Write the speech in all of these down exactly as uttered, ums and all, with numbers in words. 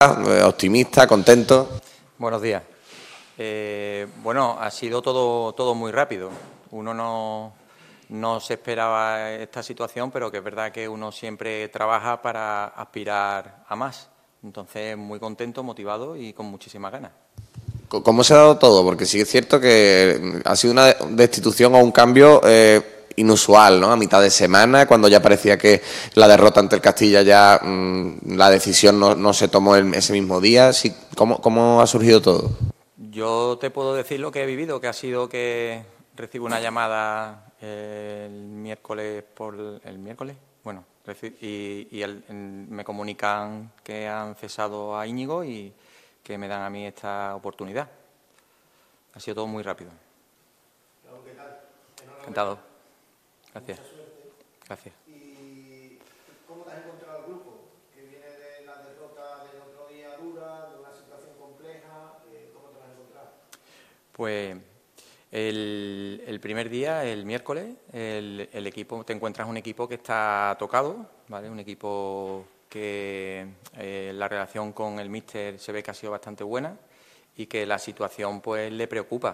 optimista, contento. Buenos días. Eh, bueno, ha sido todo, todo muy rápido. Uno no, no se esperaba esta situación, pero que es verdad que uno siempre trabaja para aspirar a más. Entonces, muy contento, motivado y con muchísimas ganas. ¿Cómo se ha dado todo? Porque sí es cierto que ha sido una destitución o un cambio eh, inusual, ¿no? A mitad de semana, cuando ya parecía que la derrota ante el Castilla ya mmm, la decisión no, no se tomó en ese mismo día. Sí, ¿cómo, ¿Cómo ha surgido todo? Yo te puedo decir lo que he vivido, que ha sido que recibo una llamada eh, el miércoles por el miércoles, bueno, y, y el, el, me comunican que han cesado a Íñigo y que me dan a mí esta oportunidad. Ha sido todo muy rápido. ¿Qué tal? Encantado. Gracias. Mucha suerte. Gracias. ¿Y cómo te has encontrado el grupo? Que viene de la derrota del otro día dura, de una situación compleja. ¿Cómo te lo has encontrado? Pues el, el primer día, el miércoles, el, el equipo, te encuentras un equipo que está tocado, ¿vale? Un equipo que eh, la relación con el míster se ve que ha sido bastante buena y que la situación pues le preocupa.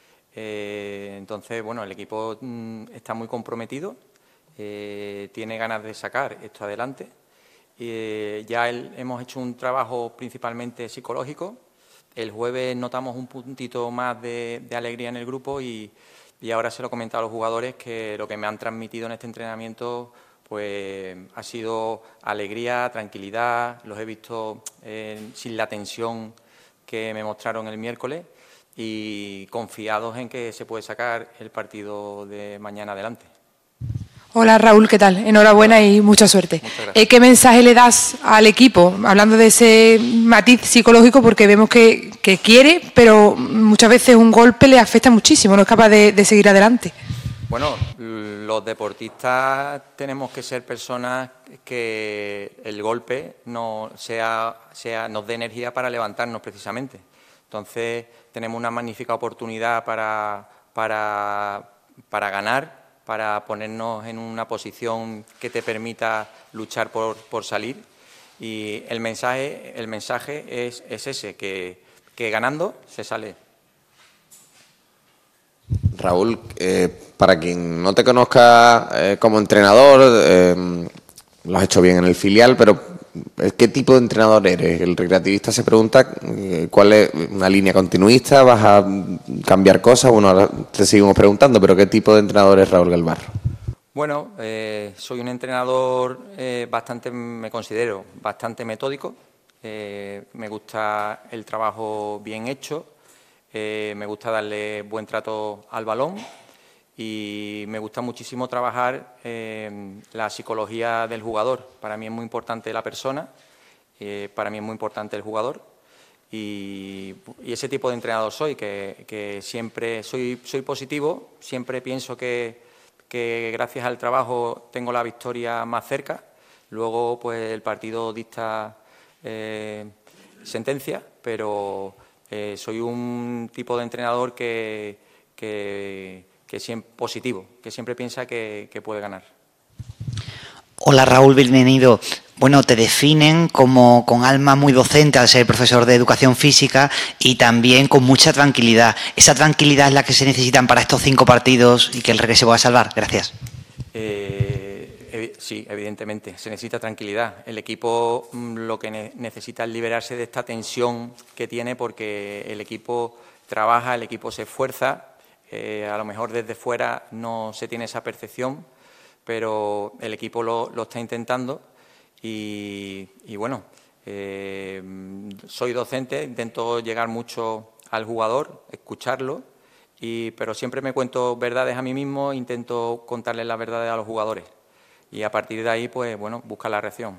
Eh, entonces, bueno, el equipo mm, está muy comprometido, eh, tiene ganas de sacar esto adelante. Eh, ya el, hemos hecho un trabajo principalmente psicológico. El jueves notamos un puntito más de, de alegría en el grupo y, y ahora se lo he comentado a los jugadores que lo que me han transmitido en este entrenamiento pues ha sido alegría, tranquilidad, los he visto eh, sin la tensión que me mostraron el miércoles y confiados en que se puede sacar el partido de mañana adelante. Hola Raúl, ¿qué tal? Enhorabuena y mucha suerte. Eh, ¿Qué mensaje le das al equipo? Hablando de ese matiz psicológico, porque vemos que, que quiere, pero muchas veces un golpe le afecta muchísimo, no es capaz de, de seguir adelante. Bueno, los deportistas tenemos que ser personas que el golpe no sea, sea, nos dé energía para levantarnos precisamente. Entonces, tenemos una magnífica oportunidad para, para, para ganar, para ponernos en una posición que te permita luchar por, por salir. Y el mensaje, el mensaje es, es ese, que, que ganando se sale. Raúl, eh, para quien no te conozca eh, como entrenador, eh, lo has hecho bien en el filial, pero ¿qué tipo de entrenador eres? El recreativista se pregunta eh, cuál es una línea continuista, ¿vas a cambiar cosas? Bueno, ahora te seguimos preguntando, pero ¿qué tipo de entrenador es Raúl Galvarro? Bueno, eh, soy un entrenador eh, bastante, me considero, bastante metódico. Eh, me gusta el trabajo bien hecho. Eh, me gusta darle buen trato al balón y me gusta muchísimo trabajar eh, la psicología del jugador. Para mí es muy importante la persona, eh, para mí es muy importante el jugador y, y ese tipo de entrenador soy, que, que siempre soy, soy positivo, siempre pienso que, que gracias al trabajo tengo la victoria más cerca. Luego pues el partido dicta eh, sentencia, pero Eh, soy un tipo de entrenador que, que, que siempre positivo, que siempre piensa que, que puede ganar. Hola Raúl, bienvenido. Bueno, te definen como con alma muy docente al ser profesor de educación física y también con mucha tranquilidad. ¿Esa tranquilidad es la que se necesitan para estos cinco partidos y que el Reggae se pueda salvar? Gracias. Eh, sí, evidentemente, se necesita tranquilidad. El equipo lo que ne necesita es liberarse de esta tensión que tiene porque el equipo trabaja, el equipo se esfuerza, eh, a lo mejor desde fuera no se tiene esa percepción, pero el equipo lo, lo está intentando y, y bueno, eh, soy docente, intento llegar mucho al jugador, escucharlo, y, pero siempre me cuento verdades a mí mismo, intento contarles las verdades a los jugadores. Y a partir de ahí, pues bueno, busca la reacción.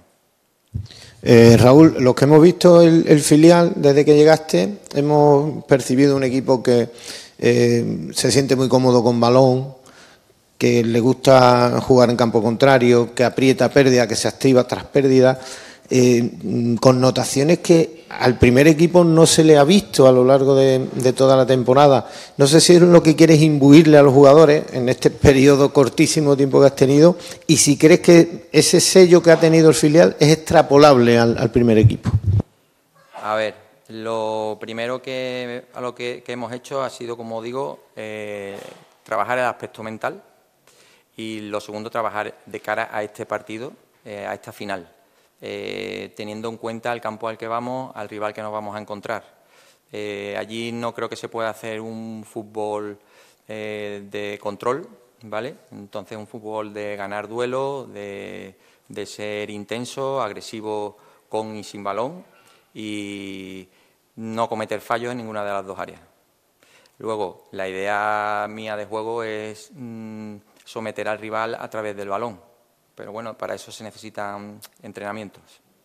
Eh, Raúl, los que hemos visto el, el filial desde que llegaste, hemos percibido un equipo que eh, se siente muy cómodo con balón, que le gusta jugar en campo contrario, que aprieta pérdida, que se activa tras pérdida, eh, connotaciones que al primer equipo no se le ha visto a lo largo de, de toda la temporada. No sé si es lo que quieres imbuirle a los jugadores en este periodo cortísimo de tiempo que has tenido y si crees que ese sello que ha tenido el filial es extrapolable al, al primer equipo. A ver, lo primero que, a lo que, que hemos hecho ha sido, como digo, eh, trabajar el aspecto mental y lo segundo, trabajar de cara a este partido, eh, a esta final, eh, teniendo en cuenta el campo al que vamos, al rival que nos vamos a encontrar. Eh, allí no creo que se pueda hacer un fútbol eh, de control, ¿vale? Entonces, un fútbol de ganar duelo, de, de ser intenso, agresivo con y sin balón y no cometer fallos en ninguna de las dos áreas. Luego, la idea mía de juego es mmm, someter al rival a través del balón, pero bueno, para eso se necesitan entrenamientos.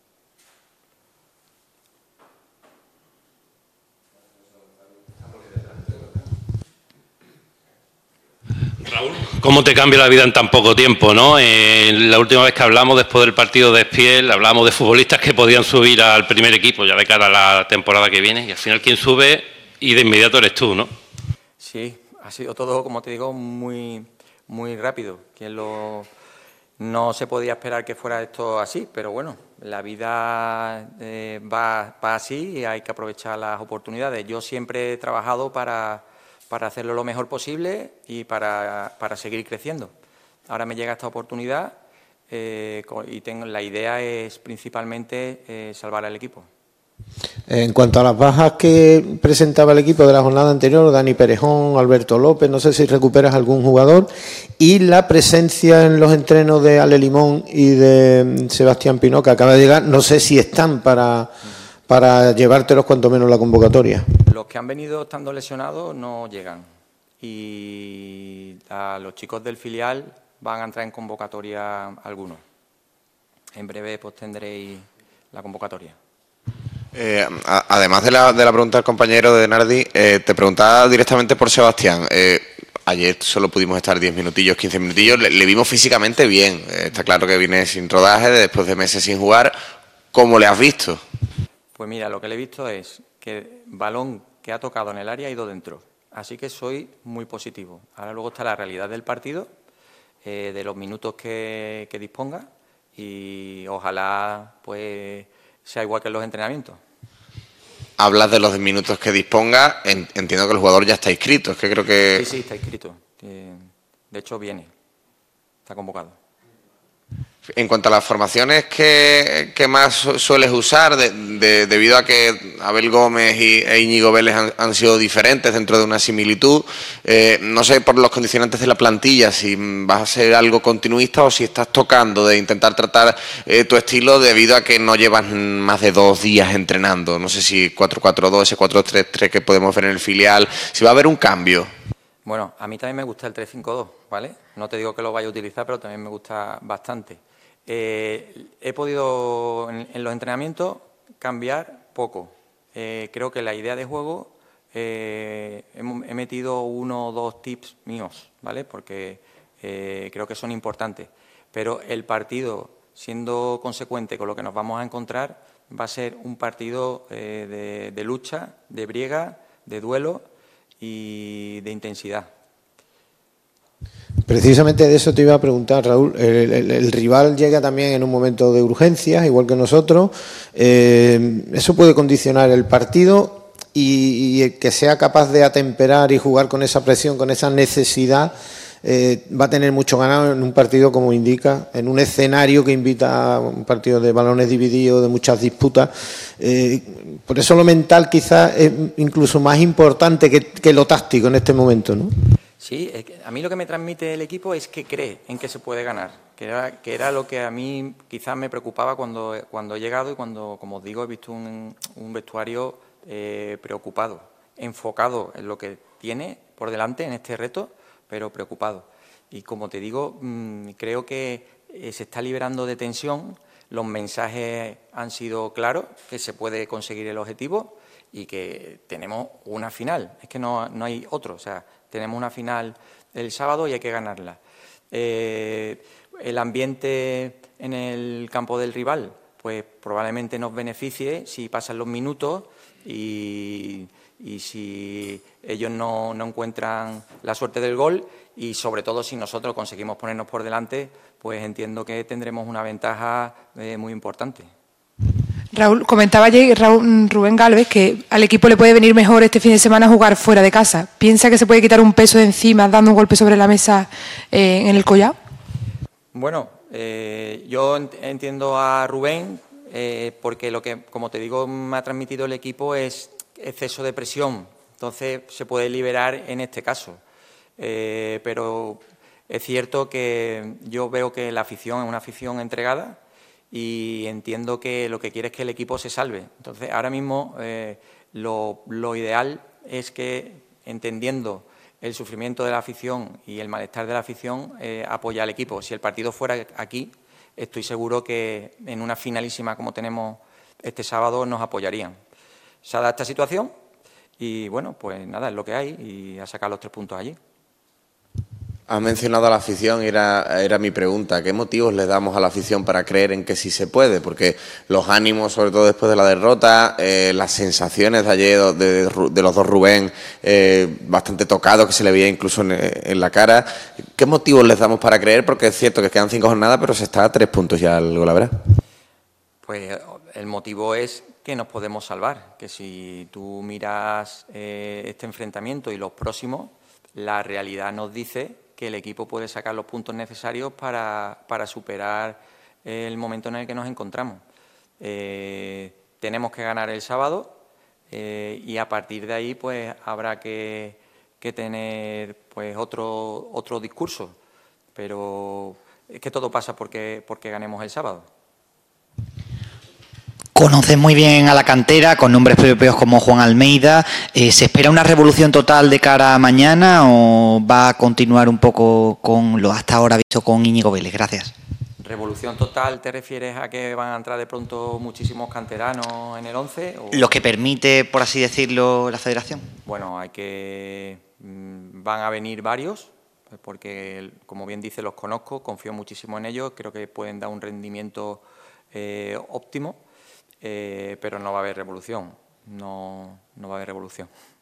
Raúl, ¿cómo te cambia la vida en tan poco tiempo, no? Eh, la última vez que hablamos, después del partido de Espiel, hablamos de futbolistas que podían subir al primer equipo ya de cara a la temporada que viene y al final quien sube y de inmediato eres tú, ¿no? Sí, ha sido todo, como te digo, muy, muy rápido. Quien lo... No se podía esperar que fuera esto así, pero bueno, la vida eh, va, va así y hay que aprovechar las oportunidades. Yo siempre he trabajado para... para hacerlo lo mejor posible y para, para seguir creciendo. Ahora me llega esta oportunidad eh, y tengo, la idea es principalmente eh, salvar al equipo. En cuanto a las bajas que presentaba el equipo de la jornada anterior, Dani Perejón, Alberto López, no sé si recuperas algún jugador, y la presencia en los entrenos de Ale Limón y de Sebastián Pinó, que acaba de llegar, no sé si están para... para llevártelos cuanto menos la convocatoria. Los que han venido estando lesionados no llegan y a los chicos del filial van a entrar en convocatoria algunos. En breve pues tendréis la convocatoria. Eh, a, además de la, de la pregunta del compañero de Nardi, eh, te preguntaba directamente por Sebastián. Eh, ayer solo pudimos estar diez minutillos, quince minutillos, le, le vimos físicamente bien. Eh, está claro que viene sin rodaje, después de meses sin jugar. ¿Cómo le has visto? Pues mira, lo que le he visto es que el balón que ha tocado en el área ha ido dentro. Así que soy muy positivo. Ahora luego está la realidad del partido, eh, de los minutos que, que disponga y ojalá pues sea igual que en los entrenamientos. Hablas de los minutos que disponga, entiendo que el jugador ya está inscrito, es que creo que... Sí, sí, está inscrito. De hecho viene, está convocado. En cuanto a las formaciones que, que más sueles usar, de, de, debido a que Abel Gómez y, e Íñigo Vélez han, han sido diferentes dentro de una similitud, eh, no sé por los condicionantes de la plantilla si vas a ser algo continuista o si estás tocando de intentar tratar eh, tu estilo debido a que no llevas más de dos días entrenando. No sé si cuatro cuatro dos, ese cuatro tres tres que podemos ver en el filial, si va a haber un cambio. Bueno, a mí también me gusta el tres cinco dos, ¿vale? No te digo que lo vaya a utilizar, pero también me gusta bastante. Eh, he podido en, en los entrenamientos cambiar poco. Eh, creo que la idea de juego eh, he, he metido uno o dos tips míos, ¿vale? Porque eh, creo que son importantes. Pero el partido, siendo consecuente con lo que nos vamos a encontrar, va a ser un partido eh, de, de lucha, de briega, de duelo y de intensidad. Precisamente de eso te iba a preguntar, Raúl. El, el, el rival llega también en un momento de urgencias, igual que nosotros. Eh, ¿Eso puede condicionar el partido y, y que sea capaz de atemperar y jugar con esa presión, con esa necesidad? Eh, va a tener mucho ganado en un partido, como indica, en un escenario que invita a un partido de balones divididos, de muchas disputas. Eh, por eso lo mental quizás es incluso más importante que, que lo táctico en este momento, ¿no? Sí, es que a mí lo que me transmite el equipo es que cree en que se puede ganar, que era, que era lo que a mí quizás me preocupaba cuando, cuando he llegado y cuando, como os digo, he visto un, un vestuario eh, preocupado, enfocado en lo que tiene por delante en este reto, pero preocupado. Y como te digo, mmm, creo que eh, se está liberando de tensión, los mensajes han sido claros, que se puede conseguir el objetivo y que tenemos una final, es que no, no hay otro, o sea, tenemos una final el sábado y hay que ganarla. Eh, el ambiente en el campo del rival, pues probablemente nos beneficie si pasan los minutos y, y si ellos no, no encuentran la suerte del gol y sobre todo si nosotros conseguimos ponernos por delante, pues entiendo que tendremos una ventaja eh, muy importante. Raúl, comentaba ayer Raúl, Rubén Gálvez que al equipo le puede venir mejor este fin de semana jugar fuera de casa. ¿Piensa que se puede quitar un peso de encima dando un golpe sobre la mesa eh, en el Collao? Bueno, eh, yo entiendo a Rubén eh, porque lo que, como te digo, me ha transmitido el equipo es exceso de presión. Entonces se puede liberar en este caso. Eh, pero es cierto que yo veo que la afición es una afición entregada y entiendo que lo que quiere es que el equipo se salve. Entonces, ahora mismo eh, lo, lo ideal es que, entendiendo el sufrimiento de la afición y el malestar de la afición, eh, apoya al equipo. Si el partido fuera aquí, estoy seguro que en una finalísima como tenemos este sábado nos apoyarían. Se ha dado esta situación y, bueno, pues nada, es lo que hay y a sacar los tres puntos allí. Has mencionado a la afición y era, era mi pregunta. ¿Qué motivos le damos a la afición para creer en que sí se puede? Porque los ánimos, sobre todo después de la derrota, eh, las sensaciones de ayer de, de, de los dos Rubén, eh, bastante tocados, que se le veía incluso en, en la cara. ¿Qué motivos les damos para creer? Porque es cierto que quedan cinco jornadas, pero se está a tres puntos ya el Golaveras. Pues el motivo es que nos podemos salvar, que si tú miras eh, este enfrentamiento y los próximos, la realidad nos dice que el equipo puede sacar los puntos necesarios para, para superar el momento en el que nos encontramos. Eh, tenemos que ganar el sábado eh, y a partir de ahí pues habrá que, que tener pues otro, otro discurso, pero es que todo pasa porque, porque ganemos el sábado. Conoces muy bien a la cantera, con nombres propios como Juan Almeida. Eh, ¿Se espera una revolución total de cara a mañana o va a continuar un poco con lo hasta ahora visto con Íñigo Vélez? Gracias. ¿Revolución total te refieres a que van a entrar de pronto muchísimos canteranos en el once? O... ¿Lo que permite, por así decirlo, la federación? Bueno, hay que van a venir varios, porque, como bien dice, los conozco, confío muchísimo en ellos, creo que pueden dar un rendimiento eh, óptimo. Eh, pero no va a haber revolución, no, no va a haber revolución.